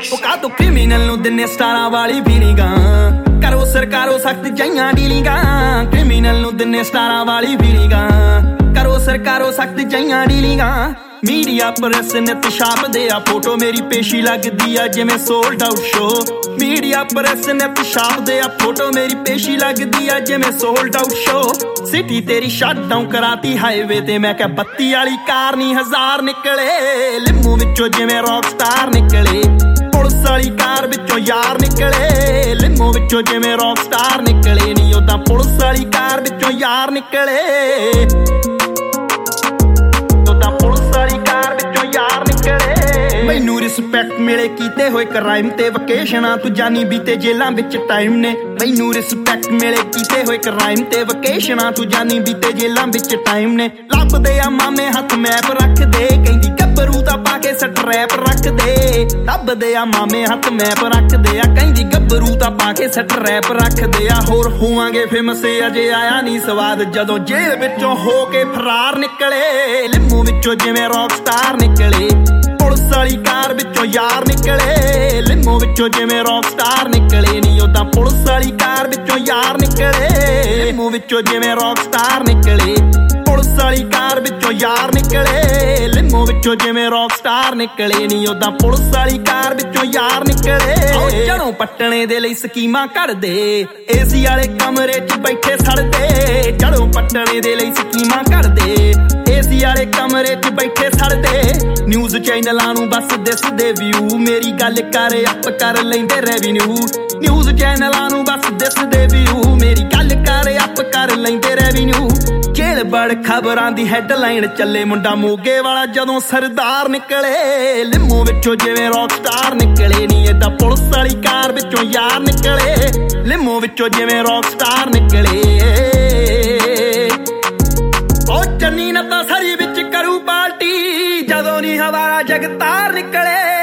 ਉਹ ਕਾਤੋਂ ਕ੍ਰਿਮੀਨਲ ਨੂੰ ਦਿਨੇ ਸਟਾਰਾਂ ਵਾਲੀ ਫੀਲਿੰਗਾਂ ਕਰੋ ਸਰਕਾਰੋ ਸਖਤ ਜਾਈਆਂ ਡੀਲਿੰਗਾਂ ਕ੍ਰਿਮੀਨਲ ਨੂੰ ਦਿਨੇ ਸਟਾਰਾਂ ਵਾਲੀ ਫੀਲਿੰਗਾਂ ਕਰੋ ਸਰਕਾਰੋ ਸਖਤ ਜਾਈਆਂ ਡੀਲਿੰਗਾਂ ਮੀਡੀਆ ਪ੍ਰੈਸ ਨਿਤ ਛਾਪਦੇ ਆ ਫੋਟੋ ਮੇਰੀ ਪੇਸ਼ੀ ਲੱਗਦੀ ਆ ਜਿਵੇਂ sold out show media press ਨਿਤ ਛਾਪਦੇ ਆ ਫੋਟੋ ਮੇਰੀ ਪੇਸ਼ੀ ਲੱਗਦੀ ਆ ਜਿਵੇਂ ਸੋਲਡ ਆਊਟ ਸ਼ੋ ਸਿਟੀ ਤੇਰੀ ਸ਼ਟ ਡਾਊਨ ਕਰਾਤੀ ਹਾਈਵੇ ਤੇ ਮੈਂ ਕਿਹਾ ਬੱਤੀ ਵਾਲੀ ਕਾਰ ਨਹੀਂ ਹਜ਼ਾਰ ਨਿਕਲੇ ਲਿੰਮੂ ਵਿੱਚੋਂ ਜਿਵੇਂ ਰੌਕ ਸਟਾਰ ਨਿਕਲੇ ਪੁਲਿਸ ਵਾਲੀ ਕਾਰ ਵਿੱਚੋਂ ਯਾਰ ਨਿਕਲੇ ਲਿੰਮੂ ਵਿੱਚੋਂ ਜਿਵੇਂ ਰੌਕ ਸਟਾਰ ਨਿਕਲੇ ਨਹੀਂ ਉਦਾਂ ਪੁਲਿਸ ਵਾਲੀ ਕਾਰ ਵਿੱਚੋਂ ਯਾਰ ਨਿਕਲੇ ਮੈਨੂੰ ਰਿਸਪੈਕਟ ਮਿਲੇ ਕੀਤੇ ਹੋਏ ਕ੍ਰਾਈਮ ਤੇ ਵਕੇਸ਼ਨਾਂ ਤੂੰ ਜਾਨੀ ਬੀਤੇ ਜੇਲਾਂ ਵਿੱਚ ਟਾਈਮ ਨੇ ਮੈਨੂੰ ਰਿਸਪੈਕਟ ਮਿਲੇ ਕੀਤੇ ਹੋਏ ਕ੍ਰਾਈਮ ਤੇ ਵਕੇਸ਼ਨਾਂ ਤੂੰ ਜਾਨੀ ਬੀਤੇ ਜੇਲਾਂ ਵਿੱਚ ਟਾਈਮ ਨੇ ਲੱਭਦੇ ਆ ਮਾਮੇ ਹੱਥ ਮੈਪ ਰੱਖਦੇ ਕਹਿੰਦੀ ਗੱਭਰੂ ਤਾਂ ਪਾ ਕੇ ਸਟਰੈਪ ਰੱਖਦੇ ਲੱਭਦੇ ਆ ਮਾਮੇ ਹੱਥ ਮੈਪ ਰੱਖਦੇ ਆ ਕਹਿੰਦੀ ਗੱਭਰੂ ਤਾਂ ਪਾ ਕੇ ਸਟਰੈਪ ਰੱਖਦੇ ਆ ਹੋਰ ਹੋਵਾਂਗੇ ਫੇਮਸ ਅਜੇ ਆਇਆ ਨਹੀਂ ਸਵਾਦ ਜਦੋਂ ਜੇਲ੍ਹ ਵਿੱਚੋਂ ਹੋ ਕੇ ਫਰਾਰ ਨਿਕਲੇ ਲਿੰਮੂ ਵਿੱਚੋਂ ਜਿਵੇਂ ਰੌਕ ਸਟਾਰ ਨਿਕਲੇ ਪੁਲਿਸ ਵਾਲੀ ਕਾਰ ਵਿੱਚੋਂ ਯਾਰ ਨਿਕਲੇ ਲਿੰਮੂ ਵਿੱਚੋਂ ਜਿਵੇਂ ਰੌਕ ਸਟਾਰ ਨਿਕਲੇ ਨਹੀਂ ਉਦਾਂ ਪੁਲਿਸ ਵਾਲੀ ਕਾਰ ਵਿੱਚੋਂ ਯਾਰ ਨਿਕਲੇ ਲਿੰਮੂ ਵਿੱਚੋਂ ਜਿਵੇਂ ਰੌਕ ਸਟਾਰ ਨਿਕਲੇ ਪੁਲਿਸ ਵਾਲੀ ਕਾਰ ਵਿੱਚੋਂ ਯਾਰ ਨਿਕਲੇ ਲਿੰਮੂ ਵਿੱਚੋਂ ਜਿਵੇਂ ਰੌਕ ਸਟਾਰ ਨਿਕਲੇ ਨਹੀਂ ਉਦਾਂ ਪੁਲਿਸ ਵਾਲੀ ਕਾਰ ਵਿੱਚੋਂ ਯਾਰ ਨਿਕਲੇ ਜੜੋਂ ਪੱਟਣੇ ਦੇ ਲਈ ਸਕੀਮਾਂ ਘੜਦੇ ਏਸੀ ਵਾਲੇ ਕਮਰੇ 'ਚ ਬੈਠੇ ਸੜਦੇ ਜੜੋਂ ਪੱਟਣੇ ਦੇ ਲਈ ਸਕੀਮਾਂ ਘੜਦੇ ਏਸੀ ਵਾਲੇ ਕਮਰੇ 'ਚ ਬੈਠੇ ਸੜਦੇ ਨਿਊਜ਼ ਚੈਨਲਾਂ ਨੂੰ ਬਸ ਦਿਸਦੇ ਵਿਊ ਮੇਰੀ ਗੱਲ ਕਰ ਅੱਪ ਕਰ ਲੈਂਦੇ ਰੈਵਨਿਊ ਨਿਊਜ਼ ਚੈਨਲਾਂ ਨੂੰ ਬਸ ਦਿਸਦੇ ਵਿਊ ਮੇਰੀ ਗੱਲ ਕਰ ਅੱਪ ਕਰ ਲੈਂਦੇ ਰੈਵਨਿਊ ਜੇਲ੍ਹ ਬੜ ਖਬਰਾਂ ਦੀ ਹੈਡਲਾਈਨ ਚੱਲੇ ਮੁੰਡਾ ਮੋਗੇ ਵਾਲਾ ਜਦੋਂ ਸਰਦਾਰ ਨਿਕਲੇ ਲਿੰਮੂ ਵਿੱਚੋਂ ਜਿਵੇਂ ਰੌਕ ਸਟਾਰ ਨਿਕਲੇ ਨਹੀਂ ਏਦਾਂ ਪੁਲਿਸ ਵਾਲੀ ਕਾਰ ਵਿੱਚੋਂ ਯਾਰ ਨਿਕਲੇ ਲਿੰਮੂ ਵਿੱਚੋਂ ਜਿਵੇਂ ਰੌਕ ਸਟਾਰ ਨਿਕਲੇ ਉਹ ਚੰਨੀ ਨਾ ਤਾਂ ਸਰੀ ਵਿੱਚ ਕਰੂ ਪਾਰਟੀ ਜਦੋਂ ਨੀ ਹਵਾਰਾ ਜਗਤਾਰ ਨਿਕਲੇ